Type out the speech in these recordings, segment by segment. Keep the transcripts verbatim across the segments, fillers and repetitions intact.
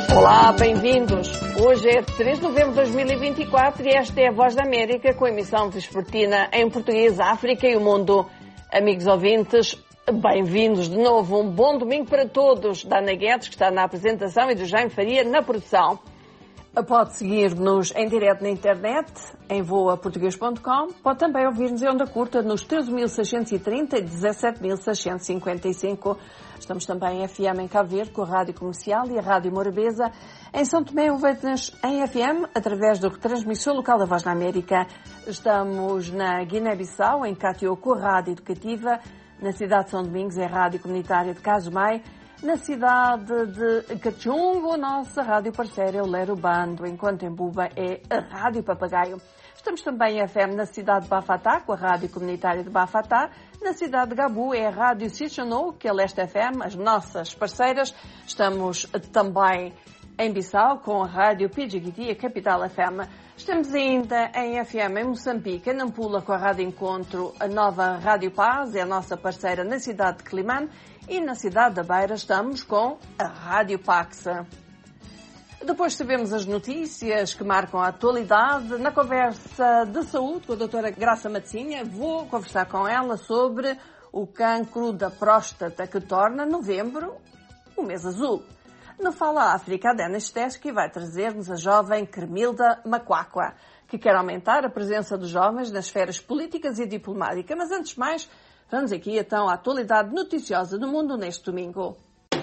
Olá, bem-vindos. Hoje é três de novembro de dois mil e vinte e quatro e esta é a Voz da América com a emissão vespertina em português, África e o mundo. Amigos ouvintes, bem-vindos de novo. Um bom domingo para todos. Da Ana Guedes, que está na apresentação, e do Jaime Faria na produção. Pode seguir-nos em direto na internet, em voa português ponto com. Pode também ouvir-nos em onda curta nos treze mil seiscentos e trinta e dezassete mil seiscentos e cinquenta e cinco. Estamos também em F M em Cabo Verde, com a Rádio Comercial e a Rádio Morabeza. Em São Tomé, ouve-nos em F M, através do retransmissor local da Voz da América. Estamos na Guiné-Bissau, em Catió, com a Rádio Educativa. Na cidade de São Domingos, é a Rádio Comunitária de Casumai. Na cidade de Cachungo, a nossa rádio parceira é o Lero Bando, enquanto em Buba é a Rádio Papagaio. Estamos também em F M na cidade de Bafatá, com a Rádio Comunitária de Bafatá. Na cidade de Gabu é a Rádio Cichanou, que é a Leste F M, as nossas parceiras. Estamos também em Bissau, com a Rádio Pidjigiti, a Capital F M. Estamos ainda em F M em Moçambique, em Nampula, com a Rádio Encontro, a nova Rádio Paz, é a nossa parceira na cidade de Climane. E na cidade da Beira estamos com a Rádio Paxa. Depois sabemos as notícias que marcam a atualidade. Na conversa de saúde com a doutora Graça Matosinha, vou conversar com ela sobre o cancro da próstata, que torna novembro o mês azul. No Fala África, a Denis Teski vai trazer-nos a jovem Cremilda Macuacua, que quer aumentar a presença dos jovens nas esferas políticas e diplomáticas. Mas antes de mais, vamos aqui então à atualidade noticiosa do mundo neste domingo.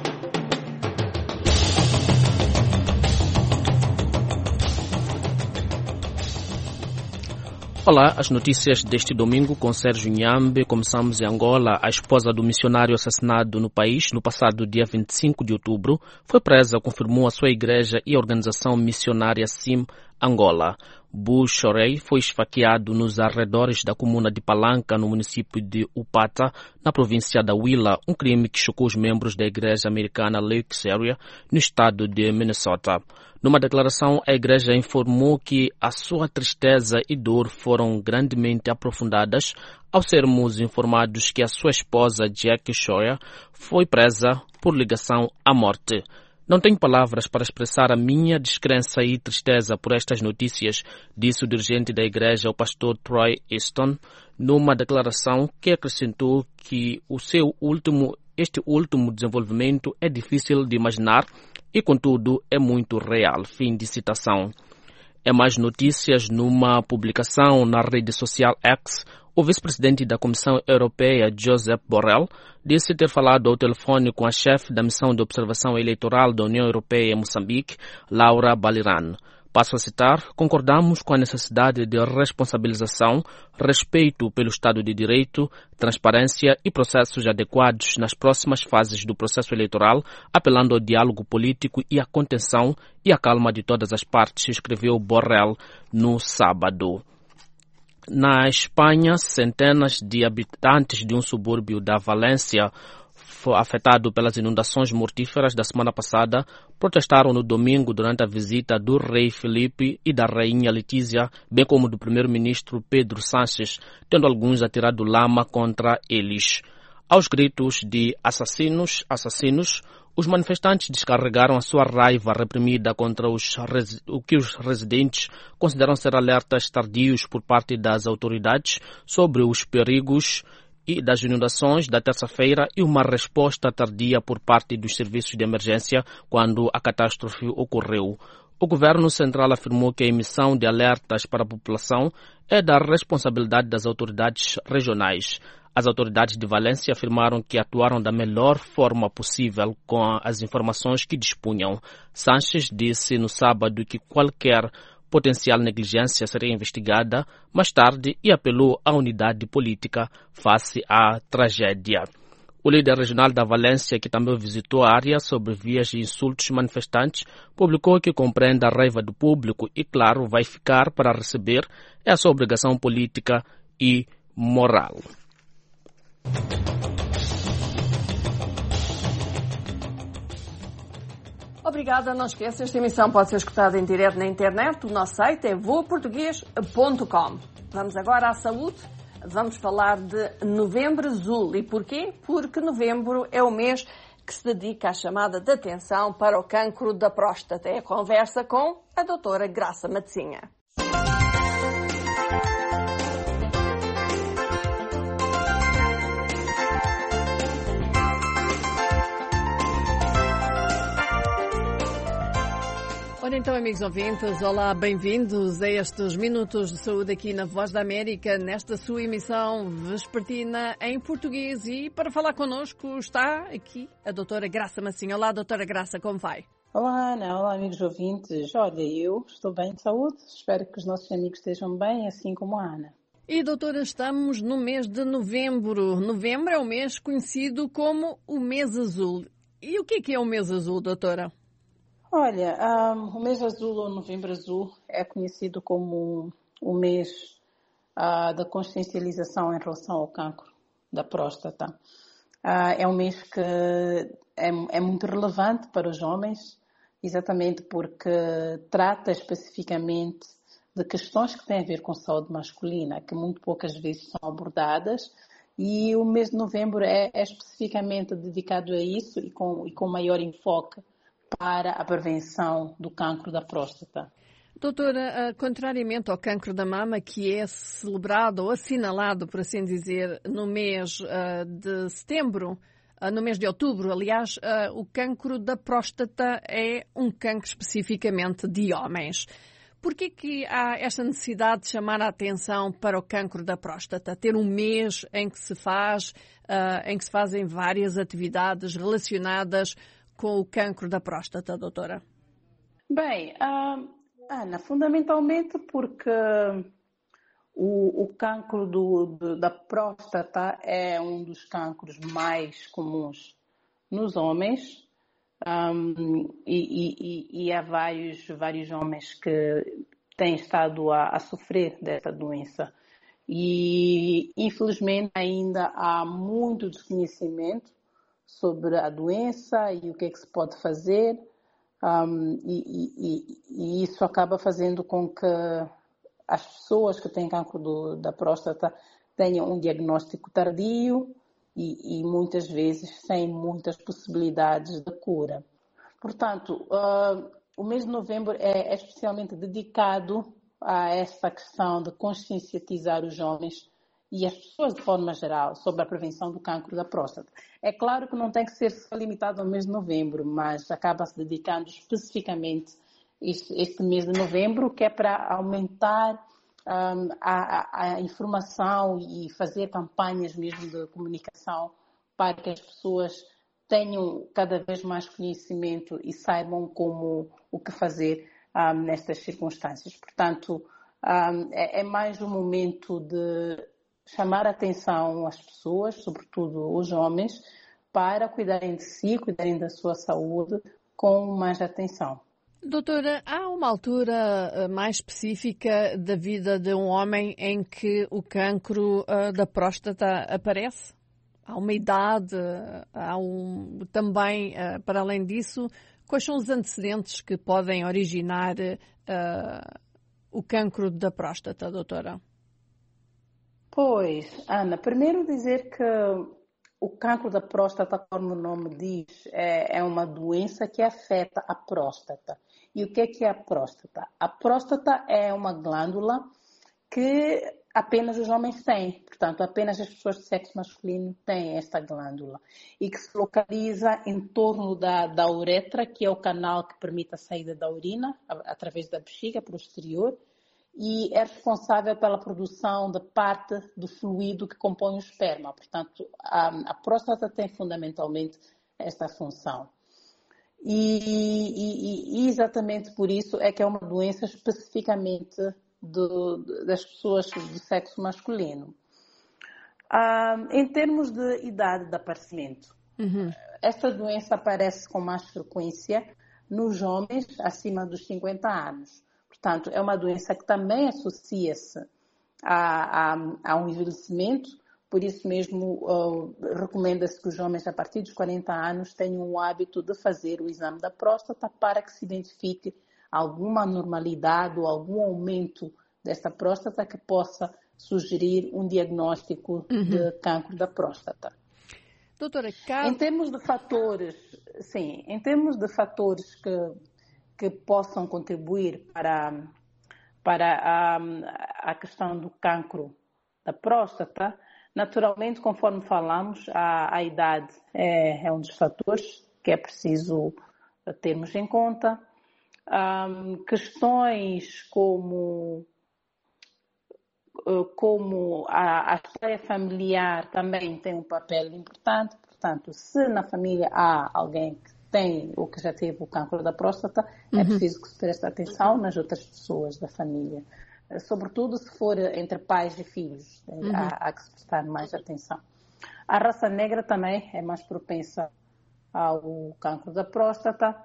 Olá, as notícias deste domingo com Sérgio Nhambe. Começamos em Angola. A esposa do missionário assassinado no país no passado dia vinte e cinco de outubro foi presa, confirmou a sua igreja e a organização missionária S I M Angola. Bush Chorei foi esfaqueado nos arredores da comuna de Palanca, no município de Upata, na província da Huila, um crime que chocou os membros da igreja americana Lakes Area, no estado de Minnesota. Numa declaração, a igreja informou que a sua tristeza e dor foram grandemente aprofundadas ao sermos informados que a sua esposa, Jackie Shoya, foi presa por ligação à morte. Não tenho palavras para expressar a minha descrença e tristeza por estas notícias, disse o dirigente da igreja, o pastor Troy Easton, numa declaração que acrescentou que o seu último, este último desenvolvimento é difícil de imaginar e, contudo, é muito real. Fim de citação. Em mais notícias, numa publicação na rede social X, o vice-presidente da Comissão Europeia, Josep Borrell, disse ter falado ao telefone com a chefe da missão de observação eleitoral da União Europeia em Moçambique, Laura Baliran. Passo a citar: concordamos com a necessidade de responsabilização, respeito pelo Estado de Direito, transparência e processos adequados nas próximas fases do processo eleitoral, apelando ao diálogo político e à contenção e à calma de todas as partes, escreveu Borrell no sábado. Na Espanha, centenas de habitantes de um subúrbio da Valência, afetado pelas inundações mortíferas da semana passada, protestaram no domingo durante a visita do rei Felipe e da rainha Letícia, bem como do primeiro-ministro Pedro Sánchez, tendo alguns atirado lama contra eles. Aos gritos de assassinos, assassinos, os manifestantes descarregaram a sua raiva reprimida contra os, o que os residentes consideram ser alertas tardios por parte das autoridades sobre os perigos e das inundações da terça-feira e uma resposta tardia por parte dos serviços de emergência quando a catástrofe ocorreu. O governo central afirmou que a emissão de alertas para a população é da responsabilidade das autoridades regionais. As autoridades de Valência afirmaram que atuaram da melhor forma possível com as informações que dispunham. Sánchez disse no sábado que qualquer potencial negligência seria investigada mais tarde e apelou à unidade política face à tragédia. O líder regional da Valência, que também visitou a área sobre vias de insultos manifestantes, publicou que compreende a raiva do público e, claro, vai ficar para receber. É a sua obrigação política e moral. Obrigada, não esqueça, esta emissão pode ser escutada em direto na internet. O nosso site é voa português ponto com. Vamos agora à saúde. Vamos falar de Novembro Azul. E porquê? Porque novembro é o mês que se dedica à chamada de atenção para o cancro da próstata. É a conversa com a doutora Graça Matezinha. Ora então, amigos ouvintes, olá, bem-vindos a estes Minutos de Saúde aqui na Voz da América, nesta sua emissão vespertina em português. E para falar connosco está aqui a doutora Graça Matezinha. Olá, doutora Graça, como vai? Olá, Ana. Olá, amigos ouvintes. Olha, eu estou bem de saúde, espero que os nossos amigos estejam bem, assim como a Ana. E, doutora, estamos no mês de novembro. Novembro é o mês conhecido como o mês azul. E o que é que é o mês azul, doutora? Olha, um, o mês azul ou novembro azul é conhecido como o mês uh, da consciencialização em relação ao cancro da próstata. Uh, é um mês que é, é muito relevante para os homens, exatamente porque trata especificamente de questões que têm a ver com saúde masculina, que muito poucas vezes são abordadas, e o mês de novembro é, é especificamente dedicado a isso e com, e com maior enfoque para a prevenção do cancro da próstata. Doutora, contrariamente ao cancro da mama, que é celebrado ou assinalado, por assim dizer, no mês de setembro, no mês de outubro, aliás, o cancro da próstata é um cancro especificamente de homens. Por que que há esta necessidade de chamar a atenção para o cancro da próstata? Ter um mês em que se faz, em que se fazem várias atividades relacionadas com o cancro da próstata, doutora? Bem, uh, Ana, fundamentalmente porque o, o cancro do, do, da próstata é um dos cancros mais comuns nos homens, um, e, e, e há vários, vários homens que têm estado a, a sofrer dessa doença. E, infelizmente, ainda há muito desconhecimento sobre a doença e o que é que se pode fazer, um, e, e, e isso acaba fazendo com que as pessoas que têm cancro do, da próstata tenham um diagnóstico tardio e, e muitas vezes sem muitas possibilidades de cura. Portanto, uh, o mês de novembro é, é especialmente dedicado a esta questão de consciencializar os homens e as pessoas de forma geral sobre a prevenção do cancro da próstata. É claro que não tem que ser só limitado ao mês de novembro, mas acaba-se dedicando especificamente este, este mês de novembro, que é para aumentar um, a, a informação e fazer campanhas mesmo de comunicação para que as pessoas tenham cada vez mais conhecimento e saibam como, o que fazer um, nestas circunstâncias. Portanto, um, é, é mais um momento de chamar a atenção às pessoas, sobretudo os homens, para cuidarem de si, cuidarem da sua saúde com mais atenção. Doutora, há uma altura mais específica da vida de um homem em que o cancro uh, da próstata aparece? Há uma idade, há um, também, uh, para além disso, quais são os antecedentes que podem originar uh, o cancro da próstata, doutora? Pois, Ana, primeiro dizer que o cancro da próstata, como o nome diz, é, é uma doença que afeta a próstata. E o que é que é a próstata? A próstata é uma glândula que apenas os homens têm. Portanto, apenas as pessoas de sexo masculino têm esta glândula. E que se localiza em torno da, da uretra, que é o canal que permite a saída da urina, através da bexiga, para o exterior. E é responsável pela produção de parte do fluido que compõe o esperma. Portanto, a, a próstata tem fundamentalmente esta função. E, e, e exatamente por isso é que é uma doença especificamente do, das pessoas de sexo masculino. Ah, em termos de idade de aparecimento, uhum. Esta doença aparece com mais frequência nos homens acima dos cinquenta anos. Portanto, é uma doença que também associa-se a, a, a um envelhecimento, por isso mesmo uh, recomenda-se que os homens a partir dos quarenta anos tenham o hábito de fazer o exame da próstata para que se identifique alguma anormalidade ou algum aumento desta próstata que possa sugerir um diagnóstico uhum. de cancro da próstata. Doutora, caso... Em termos de fatores, sim, em termos de fatores que, que possam contribuir para, para a, a questão do cancro da próstata, naturalmente, conforme falamos, a, a idade é, é um dos fatores que é preciso termos em conta. Um, questões como, como a, a história familiar também tem um papel importante. Portanto, se na família há alguém que tem ou que já teve o cancro da próstata, uhum. é preciso que se preste atenção nas outras pessoas da família. Sobretudo se for entre pais e filhos, uhum. há, há que se prestar mais atenção. A raça negra também é mais propensa ao cancro da próstata.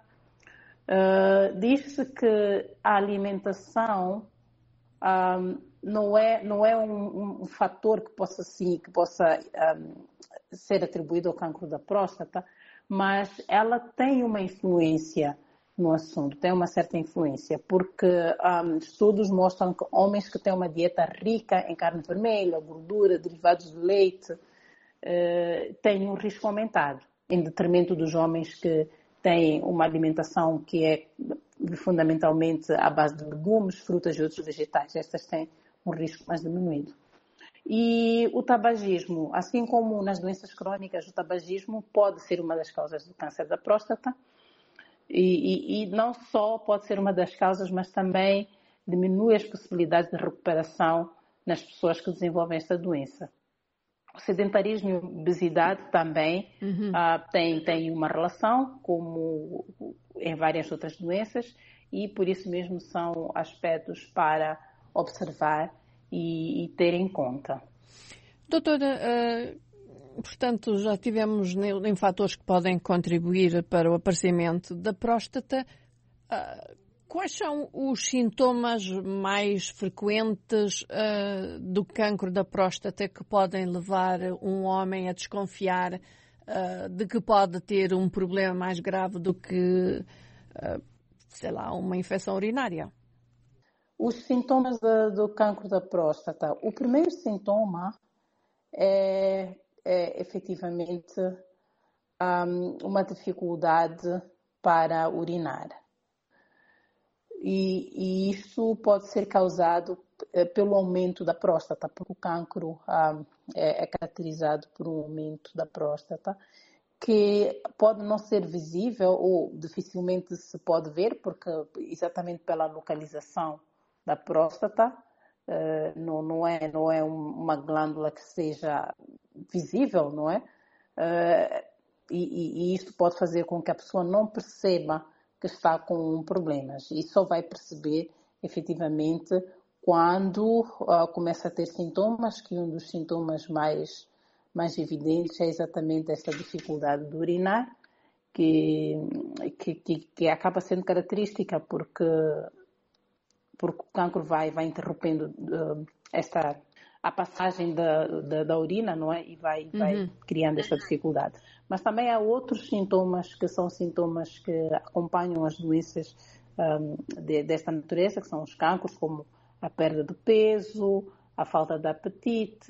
Uh, diz-se que a alimentação um, não é, não é um, um fator que possa, sim, que possa um, ser atribuído ao cancro da próstata, mas ela tem uma influência no assunto, tem uma certa influência, porque um, estudos mostram que homens que têm uma dieta rica em carne vermelha, gordura, derivados de leite, uh, têm um risco aumentado, em detrimento dos homens que têm uma alimentação que é fundamentalmente à base de legumes, frutas e outros vegetais. Estas têm um risco mais diminuído. E o tabagismo, assim como nas doenças crónicas, o tabagismo pode ser uma das causas do câncer da próstata. E, e, e não só pode ser uma das causas, mas também diminui as possibilidades de recuperação nas pessoas que desenvolvem esta doença. O sedentarismo e a obesidade também uhum. uh, têm, têm uma relação, como em várias outras doenças, e por isso mesmo são aspectos para observar e, e ter em conta. Doutora, uh, portanto, já tivemos em fatores que podem contribuir para o aparecimento da próstata. Uh, Quais são os sintomas mais frequentes uh, do cancro da próstata que podem levar um homem a desconfiar uh, de que pode ter um problema mais grave do que, uh, sei lá, uma infecção urinária? Os sintomas de, do cancro da próstata. O primeiro sintoma é, é efetivamente um, uma dificuldade para urinar. E, e isso pode ser causado eh, pelo aumento da próstata, porque o cancro ah, é, é caracterizado por um aumento da próstata que pode não ser visível ou dificilmente se pode ver, porque exatamente pela localização da próstata eh, não, não é, não é uma glândula que seja visível, não é? Eh, e, e isto pode fazer com que a pessoa não perceba que está com problemas e só vai perceber efetivamente quando uh, começa a ter sintomas, que um dos sintomas mais, mais evidentes é exatamente esta dificuldade de urinar, que, que, que, que acaba sendo característica porque, porque o cancro vai, vai interrompendo uh, esta, a passagem da, da, da urina, não é? E vai, uhum. vai criando esta dificuldade. Mas também há outros sintomas que são sintomas que acompanham as doenças um, de, desta natureza, que são os cancros, como a perda de peso, a falta de apetite,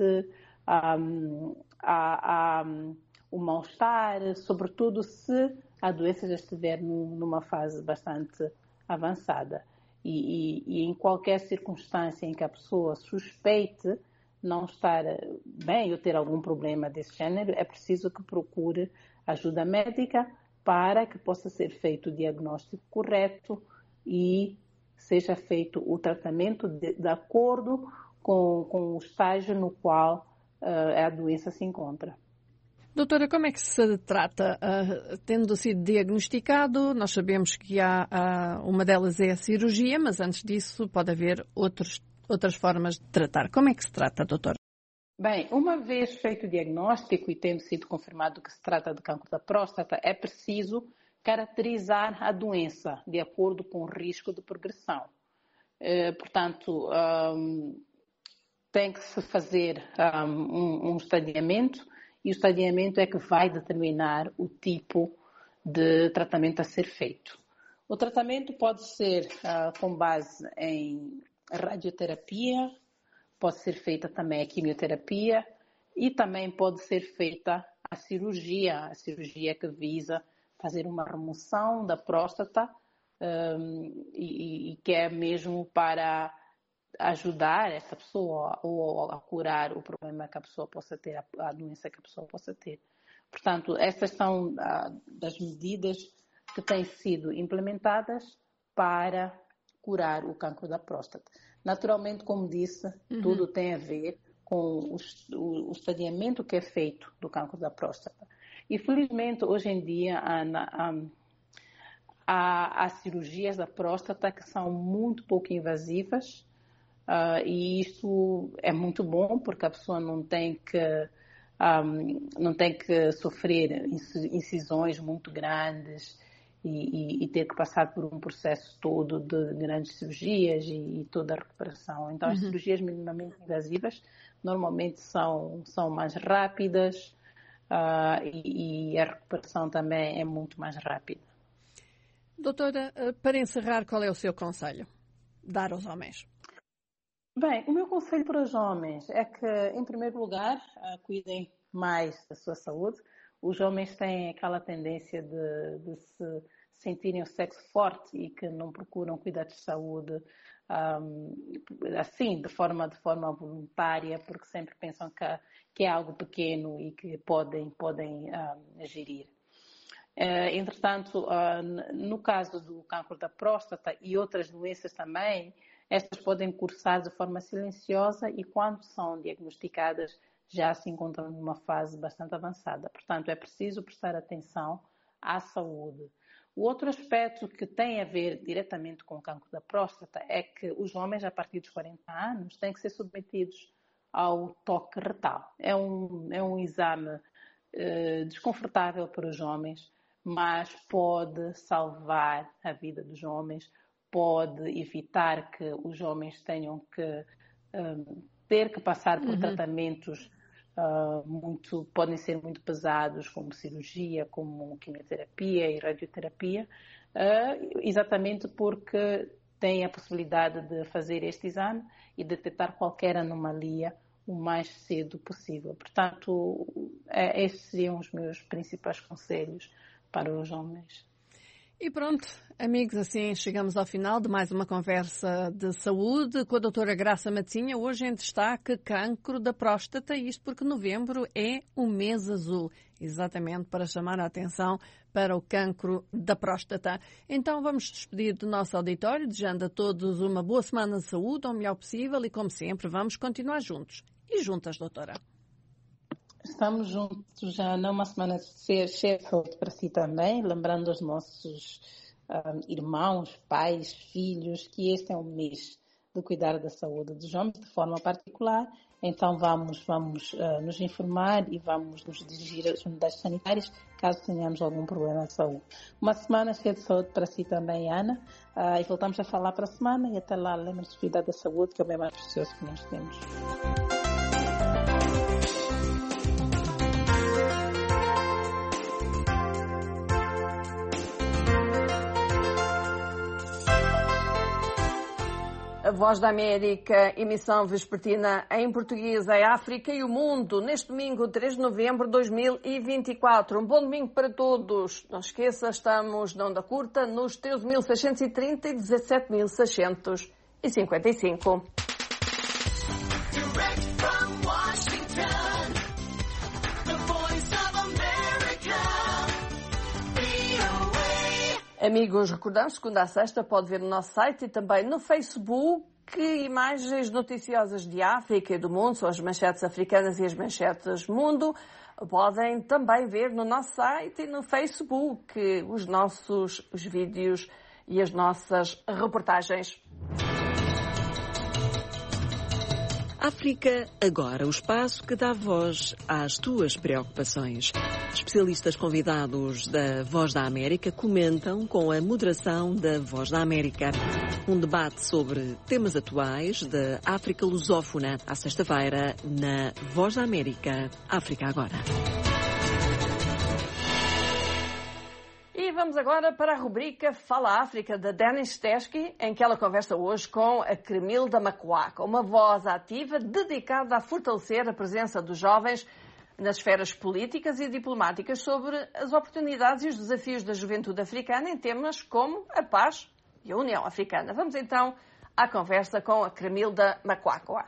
um, a, a, o mal-estar, sobretudo se a doença já estiver numa fase bastante avançada. E, e, e em qualquer circunstância em que a pessoa suspeite não estar bem ou ter algum problema desse género, é preciso que procure ajuda médica para que possa ser feito o diagnóstico correto e seja feito o tratamento de, de acordo com, com o estágio no qual uh, a doença se encontra. Doutora, como é que se trata? Uh, tendo sido diagnosticado, nós sabemos que há, uh, uma delas é a cirurgia, mas antes disso pode haver outros outras formas de tratar. Como é que se trata, doutor? Bem, uma vez feito o diagnóstico e tendo sido confirmado que se trata de cancro da próstata, é preciso caracterizar a doença de acordo com o risco de progressão. Eh, portanto, um, tem que se fazer um, um estadiamento e o estadiamento é que vai determinar o tipo de tratamento a ser feito. O tratamento pode ser uh, com base em radioterapia, pode ser feita também a quimioterapia e também pode ser feita a cirurgia, a cirurgia que visa fazer uma remoção da próstata um, e, e que é mesmo para ajudar essa pessoa ou a curar o problema que a pessoa possa ter, a, a doença que a pessoa possa ter. Portanto, essas são ah, das medidas que têm sido implementadas para curar o cancro da próstata. Naturalmente, como disse, uhum. tudo tem a ver com o, o, o estadiamento que é feito do cancro da próstata. E, felizmente, hoje em dia, há, há, há, há cirurgias da próstata que são muito pouco invasivas, uh, e isso é muito bom, porque a pessoa não tem que, um, não tem que sofrer incisões muito grandes e, e, e ter que passar por um processo todo de grandes cirurgias e, e toda a recuperação. Então, uhum. as cirurgias minimamente invasivas normalmente são, são mais rápidas, uh, e, e a recuperação também é muito mais rápida. Doutora, para encerrar, qual é o seu conselho? Dar aos homens? Bem, o meu conselho para os homens é que, em primeiro lugar, uh, cuidem mais da sua saúde. Os homens têm aquela tendência de, de se sentirem o sexo forte e que não procuram cuidados de saúde um, assim, de forma, de forma voluntária, porque sempre pensam que, que é algo pequeno e que podem, podem um, gerir. Uh, entretanto, uh, no caso do cancro da próstata e outras doenças também, estas podem cursar de forma silenciosa e, quando são diagnosticadas, já se encontram numa fase bastante avançada. Portanto, é preciso prestar atenção à saúde. O outro aspecto que tem a ver diretamente com o cancro da próstata é que os homens, a partir dos quarenta anos, têm que ser submetidos ao toque retal. É um, é um exame eh, desconfortável para os homens, mas pode salvar a vida dos homens, pode evitar que os homens tenham que um, ter que passar por uhum. tratamentos uh, muito, podem ser muito pesados, como cirurgia, como quimioterapia e radioterapia, uh, exatamente porque têm a possibilidade de fazer este exame e detectar qualquer anomalia o mais cedo possível. Portanto, é, esses seriam os meus principais conselhos para os homens. E pronto, amigos, assim chegamos ao final de mais uma conversa de saúde com a doutora Graça Matosinha. Hoje em destaque, cancro da próstata, isto porque novembro é o mês azul, exatamente para chamar a atenção para o cancro da próstata. Então vamos despedir do nosso auditório, desejando a todos uma boa semana de saúde, o melhor possível, e como sempre vamos continuar juntos. E juntas, doutora? Estamos juntos já numa semana cheia de saúde para si também, lembrando os nossos um, irmãos, pais, filhos, que este é um mês de cuidar da saúde dos homens de forma particular. Então vamos, vamos uh, nos informar e vamos nos dirigir às unidades sanitárias caso tenhamos algum problema de saúde. Uma semana cheia de saúde para si também, Ana, uh, e voltamos a falar para a semana, e até lá lembre-se de cuidar da saúde, que é o bem mais precioso que nós temos. A Voz da América, emissão vespertina em português, em África e o mundo, neste domingo, três de novembro de dois mil e vinte e quatro. Um bom domingo para todos. Não esqueça, estamos na onda curta nos treze mil seiscentos e trinta e dezassete mil seiscentos e cinquenta e cinco. Amigos, recordamos, segunda a sexta, pode ver no nosso site e também no Facebook imagens noticiosas de África e do mundo, são as manchetes africanas e as manchetes mundo. Podem também ver no nosso site e no Facebook os nossos os vídeos e as nossas reportagens. África Agora, o espaço que dá voz às tuas preocupações. Especialistas convidados da Voz da América comentam com a moderação da Voz da América. Um debate sobre temas atuais da África lusófona, à sexta-feira, na Voz da América, África Agora. E vamos agora para a rubrica Fala África, da Dennis Teske, em que ela conversa hoje com a Cremilda Macuaca, uma voz ativa dedicada a fortalecer a presença dos jovens nas esferas políticas e diplomáticas sobre as oportunidades e os desafios da juventude africana em temas como a paz e a União Africana. Vamos então à conversa com a Cremilda Macuacua.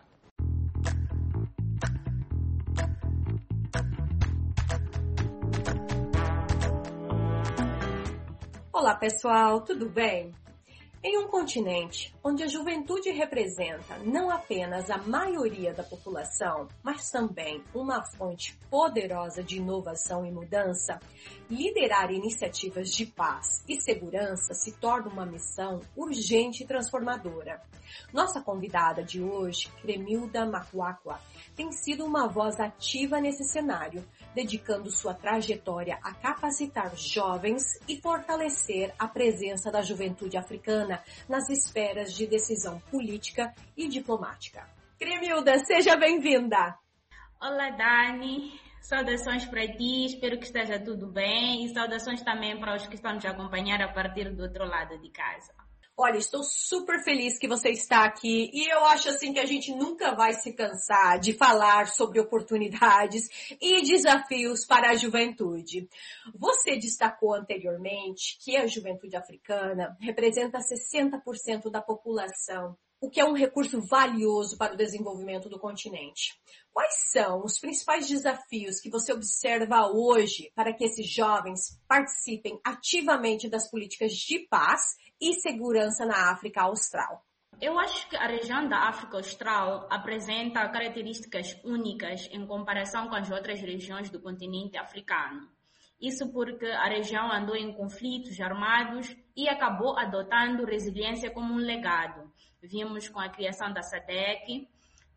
Olá pessoal, tudo bem? Em um continente onde a juventude representa não apenas a maioria da população, mas também uma fonte poderosa de inovação e mudança, liderar iniciativas de paz e segurança se torna uma missão urgente e transformadora. Nossa convidada de hoje, Cremilda Macuacua, tem sido uma voz ativa nesse cenário, dedicando sua trajetória a capacitar jovens e fortalecer a presença da juventude africana nas esferas de decisão política e diplomática. Cremilda, seja bem-vinda! Olá, Dani. Saudações para ti, espero que esteja tudo bem e saudações também para os que estão nos acompanhar a partir do outro lado de casa. Olha, estou super feliz que você está aqui e eu acho assim que a gente nunca vai se cansar de falar sobre oportunidades e desafios para a juventude. Você destacou anteriormente que a juventude africana representa sessenta por cento da população, o que é um recurso valioso para o desenvolvimento do continente. Quais são os principais desafios que você observa hoje para que esses jovens participem ativamente das políticas de paz e segurança na África Austral? Eu acho que a região da África Austral apresenta características únicas em comparação com as outras regiões do continente africano. Isso porque a região andou em conflitos armados e acabou adotando resiliência como um legado. Vimos com a criação da SADC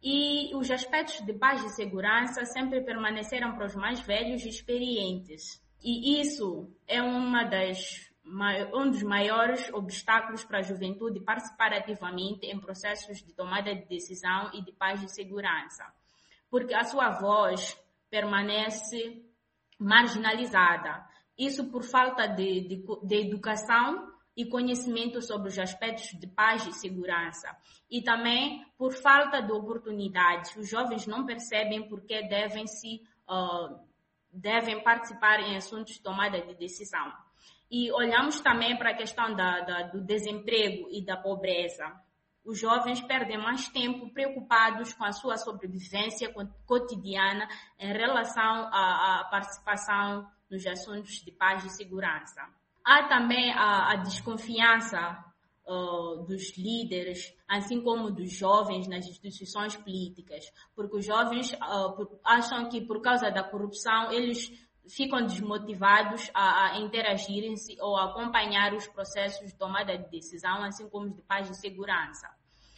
e os aspectos de paz e segurança sempre permaneceram para os mais velhos e experientes. E isso é uma das um dos maiores obstáculos para a juventude participar ativamente em processos de tomada de decisão e de paz e segurança, porque a sua voz permanece marginalizada. Isso por falta de, de, de educação e conhecimento sobre os aspectos de paz e segurança. E também por falta de oportunidades. Os jovens não percebem porque devem, se, uh, devem participar em assuntos de tomada de decisão. E olhamos também para a questão da, da, do desemprego e da pobreza. Os jovens perdem mais tempo preocupados com a sua sobrevivência cotidiana em relação à, à participação nos assuntos de paz e segurança. Há também a, a desconfiança uh, dos líderes, assim como dos jovens nas instituições políticas, porque os jovens uh, por, acham que por causa da corrupção eles ficam desmotivados a, a interagirem-se ou a acompanhar os processos de tomada de decisão, assim como os de paz e segurança.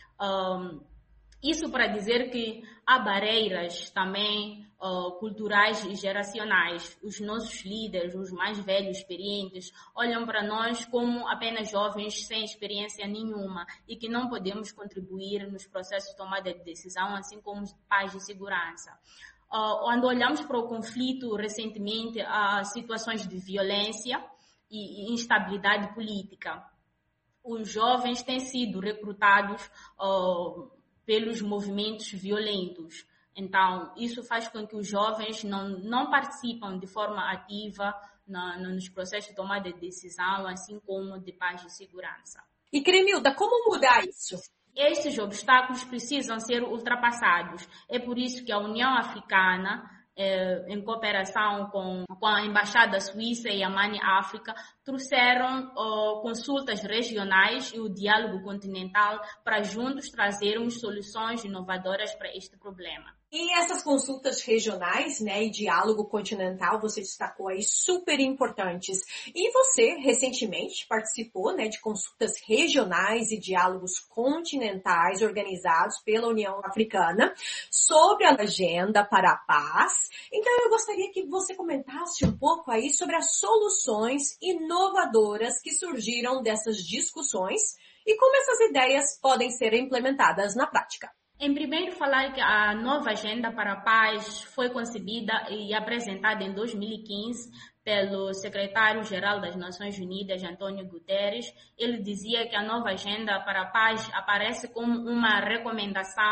Um, isso para dizer que há barreiras também uh, culturais e geracionais. Os nossos líderes, os mais velhos, experientes, olham para nós como apenas jovens sem experiência nenhuma e que não podemos contribuir nos processos de tomada de decisão, assim como os de paz e segurança. Uh, quando olhamos para o conflito recentemente, há situações de violência e, e instabilidade política. Os jovens têm sido recrutados uh, pelos movimentos violentos. Então, isso faz com que os jovens não, não participam de forma ativa na, nos processos de tomada de decisão, assim como de paz e segurança. E Cremilda, como mudar isso? Estes obstáculos precisam ser ultrapassados. É por isso que a União Africana, eh, em cooperação com, com a Embaixada Suíça e a Mani África, trouxeram oh, consultas regionais e o diálogo continental para juntos trazermos soluções inovadoras para este problema. E essas consultas regionais, né, e diálogo continental, você destacou aí, super importantes. E você, recentemente, participou, né, de consultas regionais e diálogos continentais organizados pela União Africana sobre a agenda para a paz. Então, eu gostaria que você comentasse um pouco aí sobre as soluções inovadoras que surgiram dessas discussões e como essas ideias podem ser implementadas na prática. Em primeiro, falar que a nova Agenda para a Paz foi concebida e apresentada em dois mil e quinze pelo secretário-geral das Nações Unidas, Antônio Guterres. Ele dizia que a nova Agenda para a Paz aparece como uma recomendação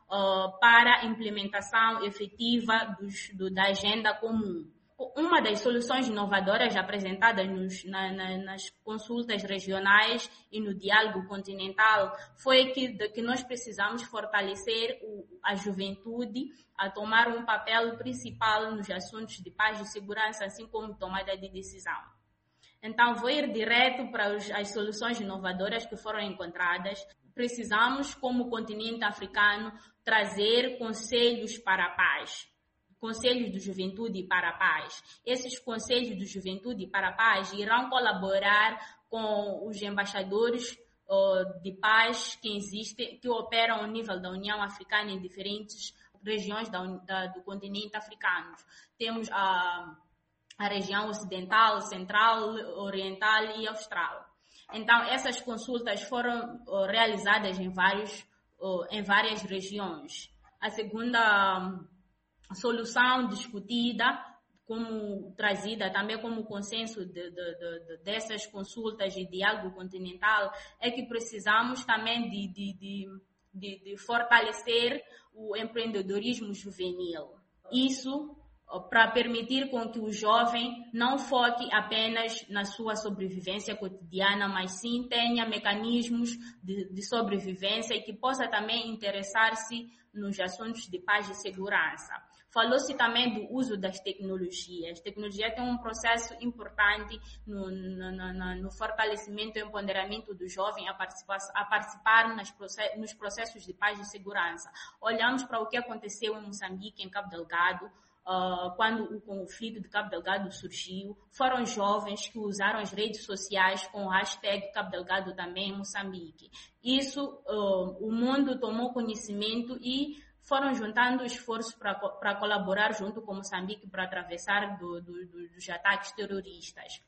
uh, para a implementação efetiva dos, do, da agenda comum. Uma das soluções inovadoras apresentadas nos, na, na, nas consultas regionais e no diálogo continental foi que, de, que nós precisamos fortalecer o, a juventude a tomar um papel principal nos assuntos de paz e segurança, assim como tomada de decisão. Então, vou ir direto para os, as soluções inovadoras que foram encontradas. Precisamos, como continente africano, trazer conselhos para a paz. Conselhos de Juventude para a Paz. Esses Conselhos de Juventude para a Paz irão colaborar com os embaixadores uh, de paz que existem, que operam ao nível da União Africana em diferentes regiões da, da, do continente africano. Temos a, a região ocidental, central, oriental e austral. Então, essas consultas foram uh, realizadas em, vários, uh, em várias regiões. A segunda A solução discutida, como trazida também como consenso de, de, de, dessas consultas e diálogo continental, é que precisamos também de, de, de, de, de fortalecer o empreendedorismo juvenil. Isso para permitir com que o jovem não foque apenas na sua sobrevivência cotidiana, mas sim tenha mecanismos de, de sobrevivência e que possa também interessar-se nos assuntos de paz e segurança. Falou-se também do uso das tecnologias. A tecnologia tem um processo importante no, no, no, no fortalecimento e empoderamento do jovem a participar, a participar nas processos, nos processos de paz e segurança. Olhamos para o que aconteceu em Moçambique, em Cabo Delgado, Uh, quando o conflito de Cabo Delgado surgiu. Foram jovens que usaram as redes sociais com o hashtag Cabo Delgado também em Moçambique. Isso, uh, o mundo tomou conhecimento e foram juntando esforços para colaborar junto com Moçambique para atravessar do, do, do, dos ataques terroristas.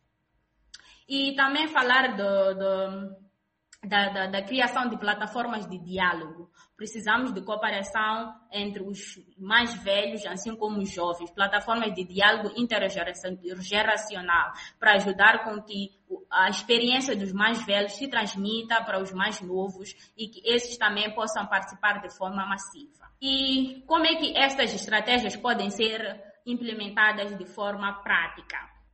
E também falar do, do Da, da, da criação de plataformas de diálogo. Precisamos de cooperação entre os mais velhos, assim como os jovens, plataformas de diálogo intergeracional, para ajudar com que a experiência dos mais velhos se transmita para os mais novos e que esses também possam participar de forma massiva. E como é que estas estratégias podem ser implementadas de forma prática?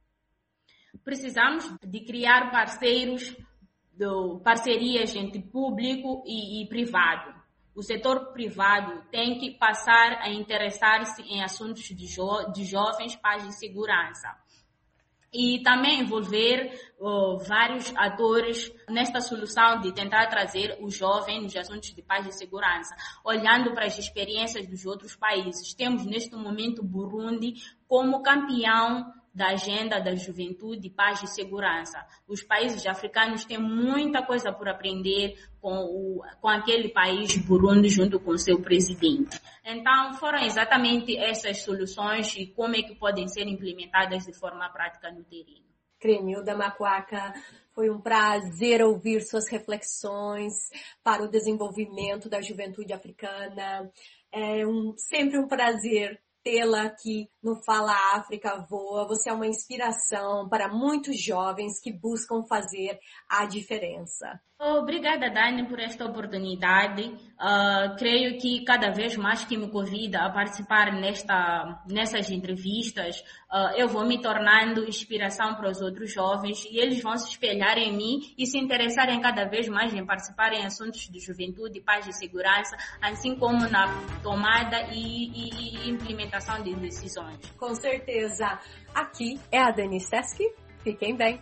Precisamos de criar parceiros Do, parcerias entre público e, e privado. O setor privado tem que passar a interessar-se em assuntos de, jo, de jovens, paz e segurança. E também envolver oh, vários atores nesta solução de tentar trazer o jovem nos assuntos de paz e segurança, olhando para as experiências dos outros países. Temos neste momento Burundi como campeão da agenda da juventude, paz e segurança. Os países africanos têm muita coisa por aprender com, o, com aquele país, Burundi, junto com o seu presidente. Então, foram exatamente essas soluções e como é que podem ser implementadas de forma prática no terreno. Crenilda Macuaca, foi um prazer ouvir suas reflexões para o desenvolvimento da juventude africana. É um, sempre um prazer tê-la aqui no Fala África Voa. Você é uma inspiração para muitos jovens que buscam fazer a diferença. Obrigada, Dani, por esta oportunidade. Uh, creio que cada vez mais que me convida a participar nesta, nessas entrevistas, uh, eu vou me tornando inspiração para os outros jovens e eles vão se espelhar em mim e se interessarem cada vez mais em participar em assuntos de juventude, paz e segurança, assim como na tomada e, e, e implementação de decisões. Com certeza. Aqui é a Dani Steski. Fiquem bem.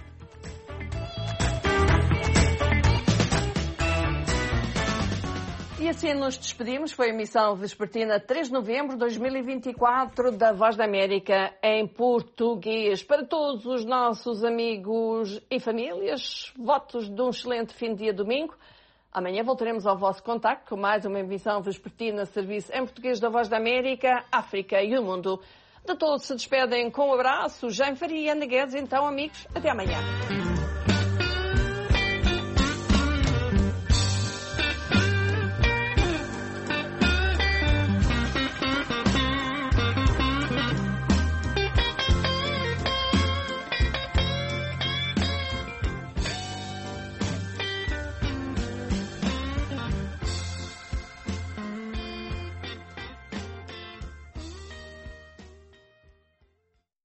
E assim nos despedimos. Foi a emissão vespertina três de novembro de dois mil e vinte e quatro da Voz da América em português. Para todos os nossos amigos e famílias, votos de um excelente fim de dia domingo. Amanhã voltaremos ao vosso contacto com mais uma emissão vespertina, serviço em português da Voz da América, África e o Mundo. De todos se despedem com um abraço, Jean Faria e Ana Guedes. Então, amigos, até amanhã.